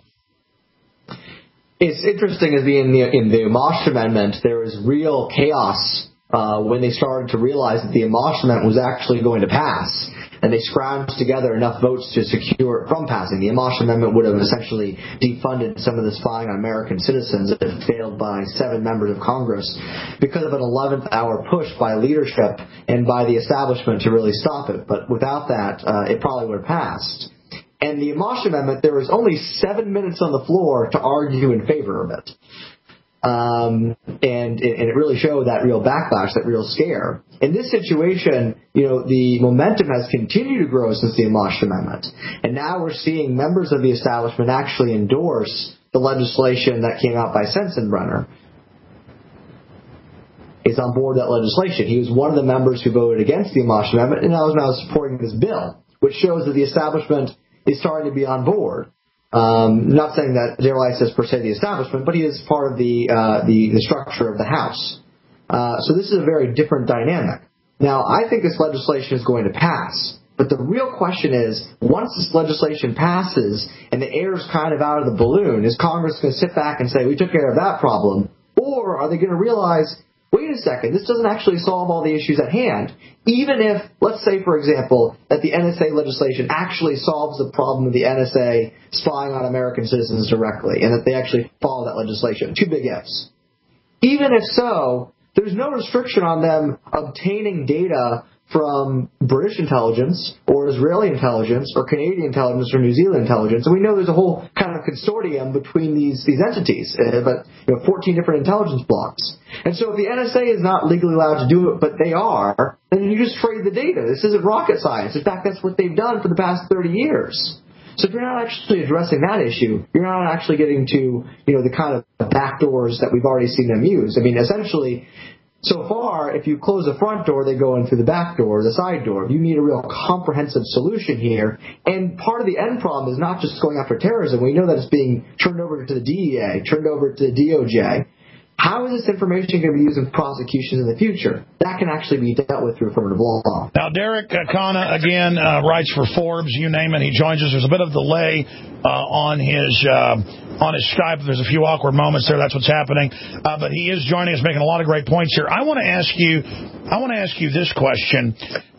It's interesting as in the Amash Amendment, there was real chaos when they started to realize that the Amash Amendment was actually going to pass, and they scrounged together enough votes to secure it from passing. The Amash Amendment would have essentially defunded some of the spying on American citizens if it failed by 7 members of Congress because of an 11th hour push by leadership and by the establishment to really stop it. But without that, it probably would have passed. And the Amash Amendment, there was only 7 minutes on the floor to argue in favor of it. And it really showed that real backlash, that real scare. In this situation, the momentum has continued to grow since the Amash Amendment. And now we're seeing members of the establishment actually endorse the legislation that came out by Sensenbrenner. He's on board that legislation. He was one of the members who voted against the Amash Amendment and now is supporting this bill, which shows that the establishment is starting to be on board. Not saying that Darrell Issa is per se the establishment, but he is part of the structure of the House. So this is a very different dynamic. Now, I think this legislation is going to pass, but the real question is, once this legislation passes and the air is kind of out of the balloon, is Congress going to sit back and say, we took care of that problem, or are they going to realize, wait a second, this doesn't actually solve all the issues at hand, even if, let's say, for example, that the NSA legislation actually solves the problem of the NSA spying on American citizens directly, and that they actually follow that legislation. 2 big ifs. Even if so, there's no restriction on them obtaining data from British intelligence or Israeli intelligence or Canadian intelligence or New Zealand intelligence. And we know there's a whole kind of consortium between these entities, but 14 different intelligence blocks. And so if the NSA is not legally allowed to do it, but they are, then you just trade the data. This isn't rocket science. In fact, that's what they've done for the past 30 years. So if you're not actually addressing that issue, you're not actually getting to, the kind of backdoors that we've already seen them use. I mean, essentially, so far, if you close the front door, they go in through the back door, the side door. You need a real comprehensive solution here. And part of the end problem is not just going after terrorism. We know that it's being turned over to the DEA, turned over to the DOJ. How is this information going to be used in prosecutions in the future? That can actually be dealt with through affirmative law. Now, Derek Khanna, again, writes for Forbes, you name it. He joins us. There's a bit of delay on his Skype. There's a few awkward moments there. That's what's happening. But he is joining us, making a lot of great points here. I want to ask you this question,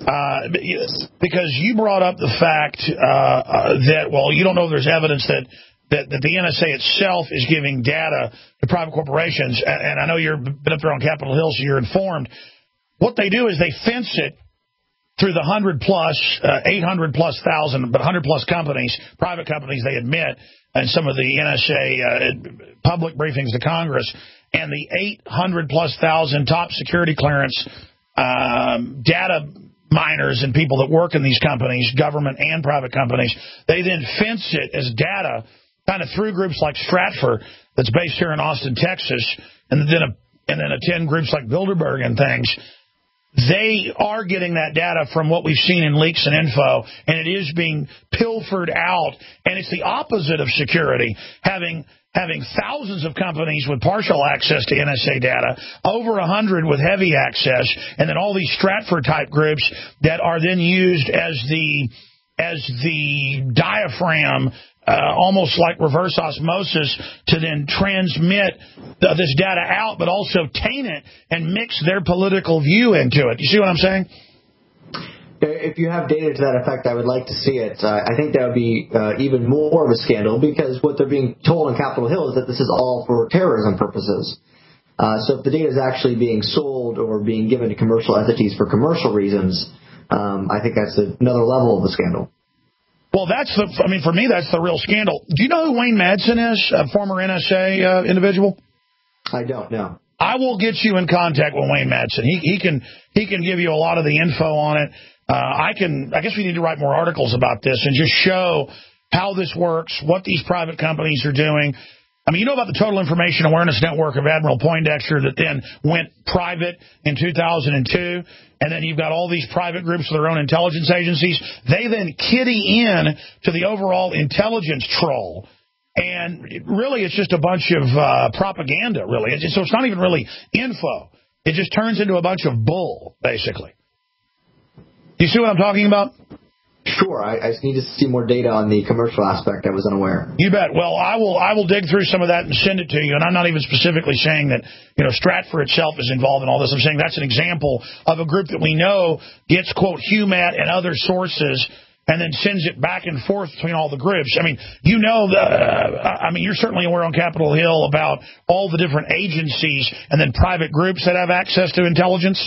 because you brought up the fact that, you don't know if there's evidence that the NSA itself is giving data to private corporations, and I know you've been up there on Capitol Hill, so you're informed. What they do is they fence it through the 100+, 800+1,000, but 100+ companies, private companies, they admit, and some of the NSA public briefings to Congress, and the 800+1,000 top security clearance data miners and people that work in these companies, government and private companies, they then fence it as data kind of through groups like Stratfor, that's based here in Austin, Texas, and then attend groups like Bilderberg and things. They are getting that data from what we've seen in leaks and info, and it is being pilfered out. And it's the opposite of security, having thousands of companies with partial access to NSA data, over 100 with heavy access, and then all these Stratfor-type groups that are then used as the diaphragm, almost like reverse osmosis, to then transmit this data out, but also taint it and mix their political view into it. You see what I'm saying? If you have data to that effect, I would like to see it. I think that would be even more of a scandal, because what they're being told on Capitol Hill is that this is all for terrorism purposes. So if the data is actually being sold or being given to commercial entities for commercial reasons, I think that's another level of the scandal. Well, for me, that's the real scandal. Do you know who Wayne Madsen is, a former NSA individual? I don't know. I will get you in contact with Wayne Madsen. He can give you a lot of the info on it. I guess we need to write more articles about this and just show how this works, what these private companies are doing. I mean, you know about the Total Information Awareness Network of Admiral Poindexter that then went private in 2002, and then you've got all these private groups with their own intelligence agencies. They then kitty in to the overall intelligence troll, and really it's just a bunch of propaganda, really. So it's not even really info. It just turns into a bunch of bull, basically. Do you see what I'm talking about? Sure. I just need to see more data on the commercial aspect. I was unaware. You bet. Well, I will dig through some of that and send it to you. And I'm not even specifically saying that, Stratfor itself is involved in all this. I'm saying that's an example of a group that we know gets, quote, HUMAT and other sources and then sends it back and forth between all the groups. I mean, you're certainly aware on Capitol Hill about all the different agencies and then private groups that have access to intelligence.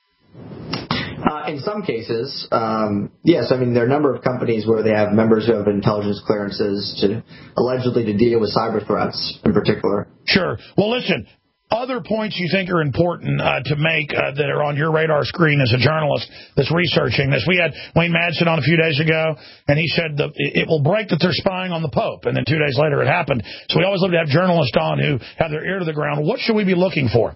In some cases, yes. I mean, there are a number of companies where they have members who have intelligence clearances allegedly to deal with cyber threats in particular. Sure. Well, listen, other points you think are important to make that are on your radar screen as a journalist that's researching this. We had Wayne Madsen on a few days ago, and he said it will break that they're spying on the Pope, and then 2 days later it happened. So we always love to have journalists on who have their ear to the ground. What should we be looking for?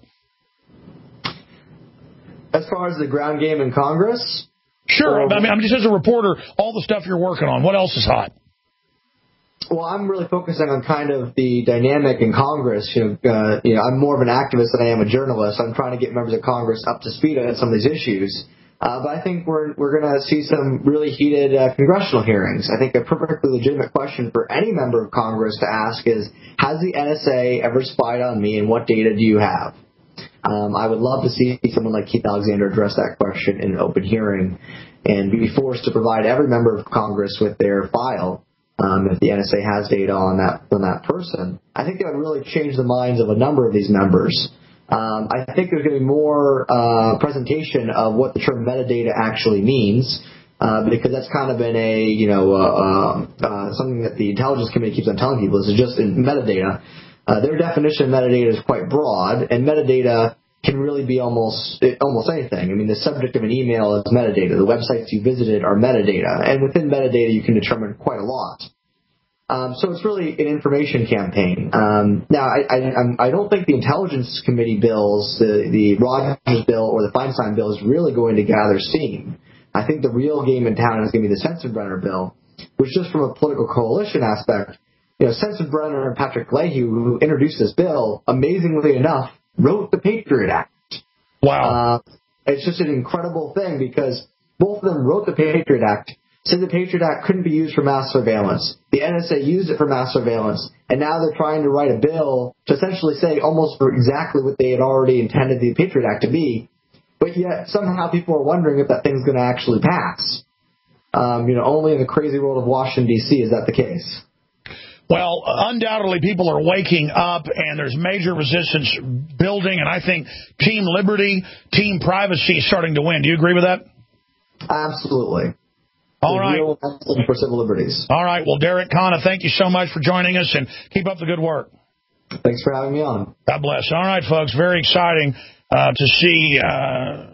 As far as the ground game in Congress? Sure. I mean, just as a reporter, all the stuff you're working on, what else is hot? Well, I'm really focusing on kind of the dynamic in Congress. I'm more of an activist than I am a journalist. I'm trying to get members of Congress up to speed on some of these issues. But I think we're going to see some really heated congressional hearings. I think a perfectly legitimate question for any member of Congress to ask is, has the NSA ever spied on me, and what data do you have? I would love to see someone like Keith Alexander address that question in an open hearing and be forced to provide every member of Congress with their file if the NSA has data on that person. I think that would really change the minds of a number of these members. I think there's going to be more presentation of what the term metadata actually means, because that's kind of been something that the Intelligence Committee keeps on telling people is just in metadata. Their definition of metadata is quite broad, and metadata can really be almost anything. I mean, the subject of an email is metadata. The websites you visited are metadata, and within metadata you can determine quite a lot. So it's really an information campaign. Now, I don't think the Intelligence Committee bills, the Rogers bill or the Feinstein bill, is really going to gather steam. I think the real game in town is going to be the Sensenbrenner bill, which, just from a political coalition aspect, Sensenbrenner and Patrick Leahy, who introduced this bill, amazingly enough, wrote the Patriot Act. Wow. It's just an incredible thing because both of them wrote the Patriot Act, said the Patriot Act couldn't be used for mass surveillance. The NSA used it for mass surveillance, and now they're trying to write a bill to essentially say almost for exactly what they had already intended the Patriot Act to be, but yet somehow people are wondering if that thing's going to actually pass. Only in the crazy world of Washington, D.C. is that the case. Well, undoubtedly people are waking up, and there's major resistance building, and I think Team Liberty, Team Privacy is starting to win. Do you agree with that? Absolutely. All right. For civil liberties. All right. Well, Derek Khanna, thank you so much for joining us, and keep up the good work. Thanks for having me on. God bless. All right, folks. Very exciting to see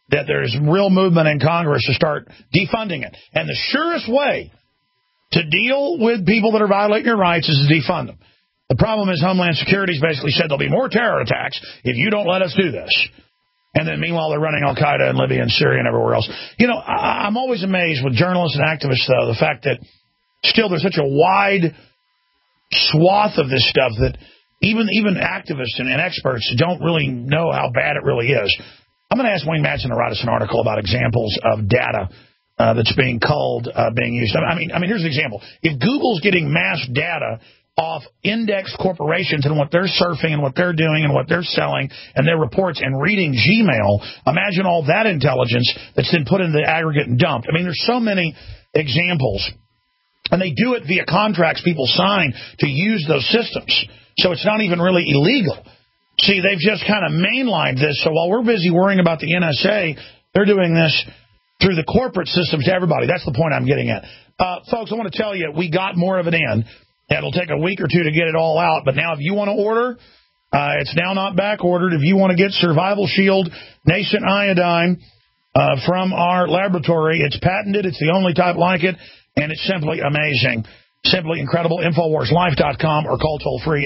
that there's real movement in Congress to start defunding it. And the surest way to deal with people that are violating your rights is to defund them. The problem is Homeland Security's basically said there'll be more terror attacks if you don't let us do this. And then meanwhile, they're running Al-Qaeda in Libya and Syria and everywhere else. You know, I'm always amazed with journalists and activists, though, the fact that still there's such a wide swath of this stuff that even activists and experts don't really know how bad it really is. I'm going to ask Wayne Madsen to write us an article about examples of data that's being culled, being used. I mean, here's an example. If Google's getting mass data off indexed corporations and what they're surfing and what they're doing and what they're selling and their reports and reading Gmail, imagine all that intelligence that's then put in the aggregate and dumped. I mean, there's so many examples. And they do it via contracts people sign to use those systems. So it's not even really illegal. See, they've just kind of mainlined this. So while we're busy worrying about the NSA, they're doing this through the corporate systems to everybody. That's the point I'm getting at. Folks, I want to tell you, we got more of it in. It'll take a week or two to get it all out. But now if you want to order, it's now not back ordered. If you want to get Survival Shield Nascent Iodine from our laboratory, it's patented. It's the only type like it. And it's simply amazing. Simply incredible. InfoWarsLife.com or call toll-free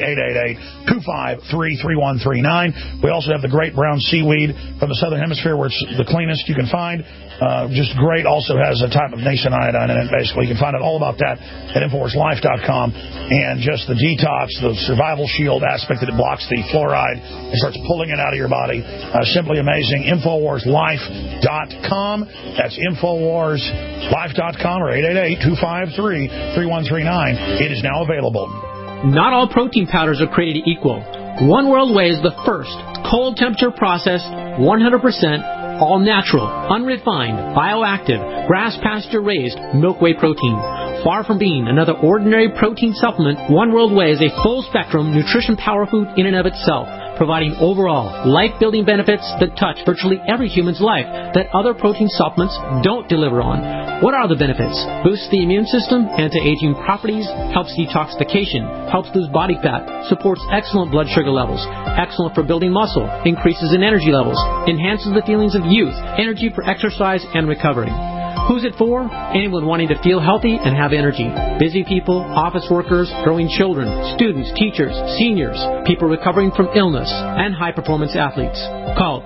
888-253-3139. We also have the great brown seaweed from the Southern Hemisphere where it's the cleanest you can find. Just great. Also has a type of nascent iodine in it, basically. You can find out all about that at InfoWarsLife.com. And just the detox, the survival shield aspect that it blocks the fluoride and starts pulling it out of your body. Simply amazing. InfoWarsLife.com. That's InfoWarsLife.com or 888-253-3139. It is now available. Not all protein powders are created equal. One World Whey is the first cold temperature processed, 100% all natural, unrefined, bioactive, grass pasture raised milk whey protein. Far from being another ordinary protein supplement, One World Whey is a full spectrum nutrition power food in and of itself, providing overall life-building benefits that touch virtually every human's life that other protein supplements don't deliver on. What are the benefits? Boosts the immune system, anti-aging properties, helps detoxification, helps lose body fat, supports excellent blood sugar levels, excellent for building muscle, increases in energy levels, enhances the feelings of youth, energy for exercise and recovery. Who's it for? Anyone wanting to feel healthy and have energy. Busy people, office workers, growing children, students, teachers, seniors, people recovering from illness, and high-performance athletes. Call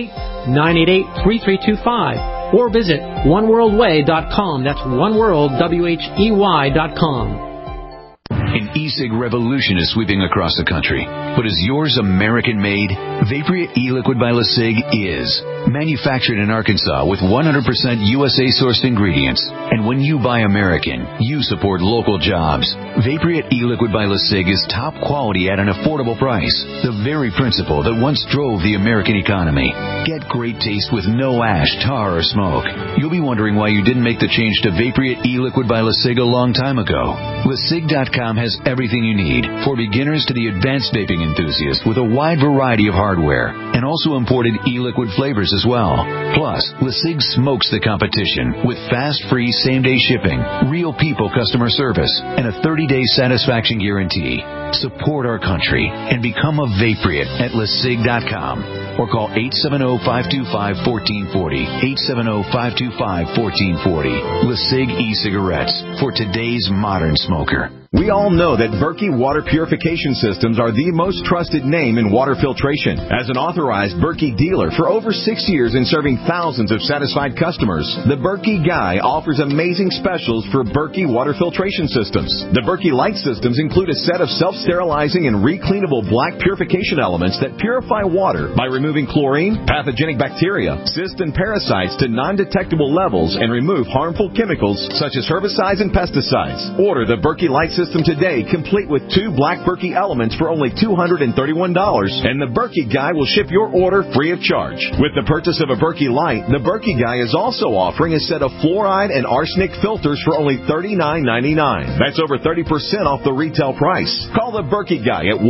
888-988-3325 or visit oneworldwhey.com. That's oneworldwhey.com. An e-cig revolution is sweeping across the country. But is yours American-made? Vaporeat e-liquid by LeSig is. Manufactured in Arkansas with 100% USA-sourced ingredients. And when you buy American, you support local jobs. Vaporeat e-liquid by LeSig is top quality at an affordable price. The very principle that once drove the American economy. Get great taste with no ash, tar, or smoke. You'll be wondering why you didn't make the change to Vaporeat e-liquid by LeSig a long time ago. LeSig.com has everything you need, for beginners to the advanced vaping enthusiast, with a wide variety of hardware, and also imported e-liquid flavors as well. Plus, LeSig smokes the competition with fast, free, same-day shipping, real people customer service, and a 30-day satisfaction guarantee. Support our country and become a Vaporeat at LeSig.com or call 870-525-1440, 870-525-1440. LeSig e-cigarettes for today's modern smoker. We all know that Berkey Water Purification Systems are the most trusted name in water filtration. As an authorized Berkey dealer for over 6 years and serving thousands of satisfied customers, the Berkey Guy offers amazing specials for Berkey Water Filtration Systems. The Berkey Light Systems include a set of self-sterilizing and recleanable black purification elements that purify water by removing chlorine, pathogenic bacteria, cysts, and parasites to non-detectable levels and remove harmful chemicals such as herbicides and pesticides. Order the Berkey Light System today, complete with 2 black Berkey elements for only $231, and the Berkey Guy will ship your order free of charge. With the purchase of a Berkey Light, the Berkey Guy is also offering a set of fluoride and arsenic filters for only $39.99. That's over 30% off the retail price. Call the Berkey Guy at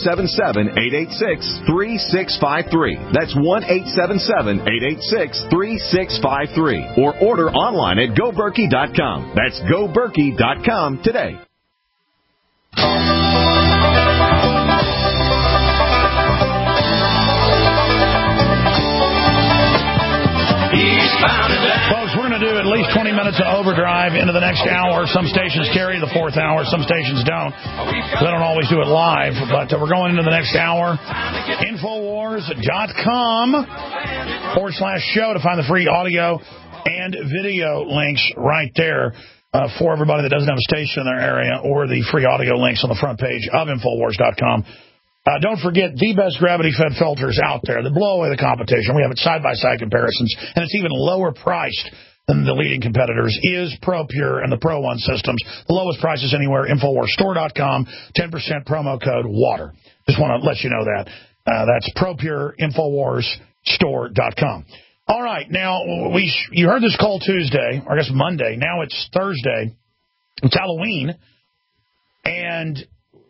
1-877-886-3653. That's 1-877-886-3653. Or order online at GoBerkey.com. That's GoBerkey.com today. Folks, we're going to do at least 20 minutes of overdrive into the next hour. Some stations carry the fourth hour. Some stations don't. They don't always do it live. But we're going into the next hour. Infowars.com/show to find the free audio and video links right there for everybody that doesn't have a station in their area, or the free audio links on the front page of Infowars.com. Don't forget the best gravity-fed filters out there that blow away the competition. We have it side-by-side comparisons, and it's even lower priced than the leading competitors is ProPure and the Pro One systems. The lowest prices anywhere, InfoWarsStore.com, 10% promo code WATER. Just want to let you know that. That's ProPure, InfoWarsStore.com. All right, now, you heard this call Tuesday, or I guess Monday. Now it's Thursday. It's Halloween, and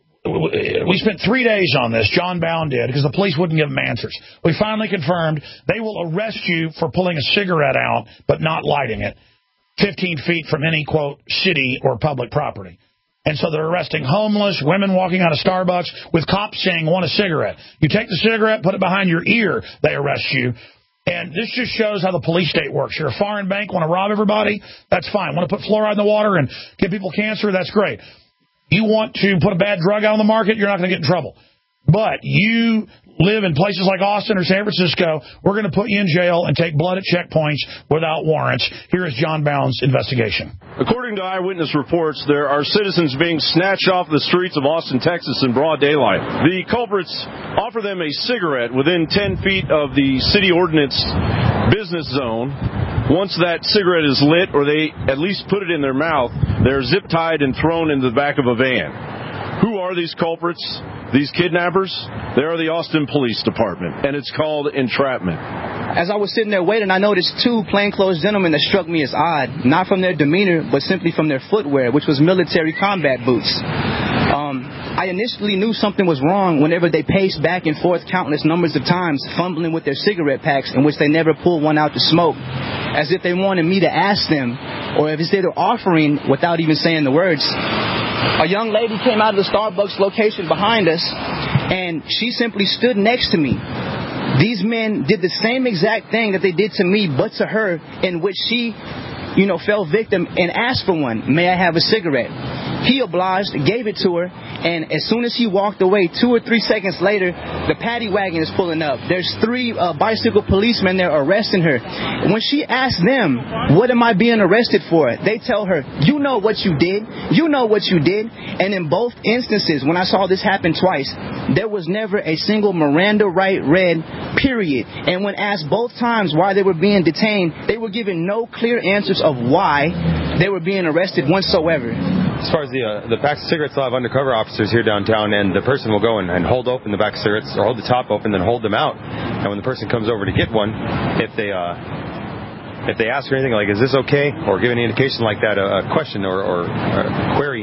we spent 3 days on this. John Bowne did, because the police wouldn't give him answers. We finally confirmed they will arrest you for pulling a cigarette out but not lighting it 15 feet from any, quote, city or public property. And so they're arresting homeless, women walking out of Starbucks with cops saying, want a cigarette. You take the cigarette, put it behind your ear, they arrest you. And this just shows how the police state works. You're a foreign bank, want to rob everybody? That's fine. Want to put fluoride in the water and give people cancer? That's great. You want to put a bad drug out on the market, you're not going to get in trouble. But you live in places like Austin or San Francisco, we're going to put you in jail and take blood at checkpoints without warrants. Here is John Bowne's investigation. According to eyewitness reports, there are citizens being snatched off the streets of Austin, Texas in broad daylight. The culprits offer them a cigarette within 10 feet of the city ordinance business zone. Once that cigarette is lit, or they at least put it in their mouth, they're zip-tied and thrown into the back of a van. Who are these culprits? These kidnappers? They are the Austin Police Department, and it's called entrapment. As I was sitting there waiting, I noticed two plainclothes gentlemen that struck me as odd, not from their demeanor, but simply from their footwear, which was military combat boots. I initially knew something was wrong whenever they paced back and forth countless numbers of times, fumbling with their cigarette packs in which they never pulled one out to smoke, as if they wanted me to ask them, or if they were offering without even saying the words. A young lady came out of the Starbucks location behind us, and she simply stood next to me. These men did the same exact thing that they did to me, but to her, in which she, fell victim and asked for one. May I have a cigarette? He obliged, gave it to her, and as soon as he walked away, 2 or 3 seconds later, the paddy wagon is pulling up. There's 3 bicycle policemen there arresting her. When she asked them, what am I being arrested for? They tell her, you know what you did. You know what you did. And in both instances, when I saw this happen twice, there was never a single Miranda right read, period. And when asked both times why they were being detained, they were given no clear answers of why they were being arrested whatsoever. As far as the packs of cigarettes, they'll have undercover officers here downtown, and the person will go and hold open the pack of cigarettes, or hold the top open, then hold them out. And when the person comes over to get one, if they ask her anything like, is this okay, or give any indication like that, a question or a query,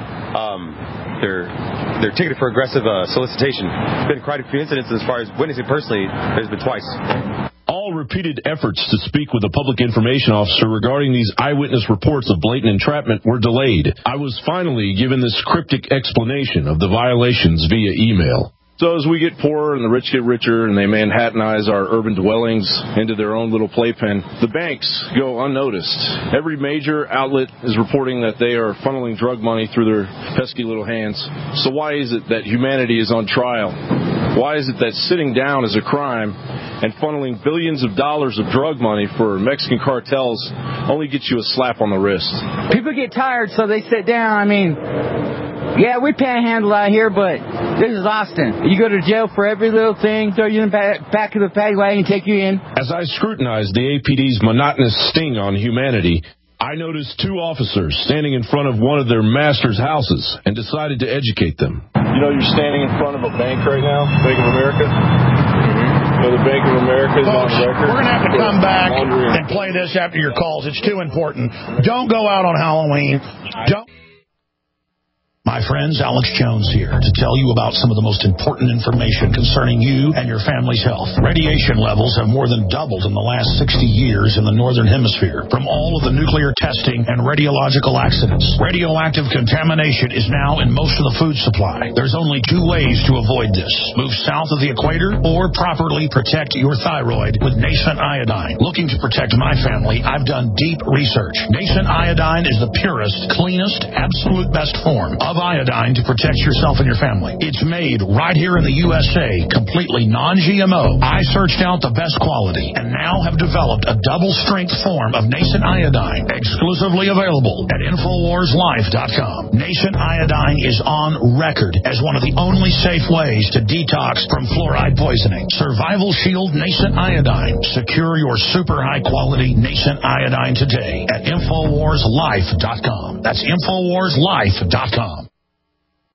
they're ticketed for aggressive solicitation. There's been quite a few incidents as far as witnessing personally. There's been twice. All repeated efforts to speak with a public information officer regarding these eyewitness reports of blatant entrapment were delayed. I was finally given this cryptic explanation of the violations via email. So as we get poorer and the rich get richer and they Manhattanize our urban dwellings into their own little playpen, the banks go unnoticed. Every major outlet is reporting that they are funneling drug money through their pesky little hands. So why is it that humanity is on trial? Why is it that sitting down is a crime and funneling billions of dollars of drug money for Mexican cartels only gets you a slap on the wrist? People get tired, so they sit down. Yeah, we panhandle out here, but this is Austin. You go to jail for every little thing, throw you in the back of the paddy wagon, take you in. As I scrutinized the APD's monotonous sting on humanity, I noticed 2 officers standing in front of one of their master's houses and decided to educate them. You know, you're standing in front of a bank right now, Bank of America. You know, the Bank of America is on record. We're going to have to come back and play this after your calls. It's too important. Don't go out on Halloween. My friends, Alex Jones here to tell you about some of the most important information concerning you and your family's health. Radiation levels have more than doubled in the last 60 years in the Northern Hemisphere from all of the nuclear testing and radiological accidents. Radioactive contamination is now in most of the food supply. There's only two ways to avoid this. Move south of the equator or properly protect your thyroid with Nascent Iodine. Looking to protect my family, I've done deep research. Nascent Iodine is the purest, cleanest, absolute best form of iodine to protect yourself and your family. It's made right here in the USA, completely non-GMO. I searched out the best quality and now have developed a double-strength form of Nascent Iodine, exclusively available at InfoWarsLife.com. Nascent Iodine is on record as one of the only safe ways to detox from fluoride poisoning. Survival Shield Nascent Iodine. Secure your super high-quality Nascent Iodine today at InfoWarsLife.com. That's InfoWarsLife.com.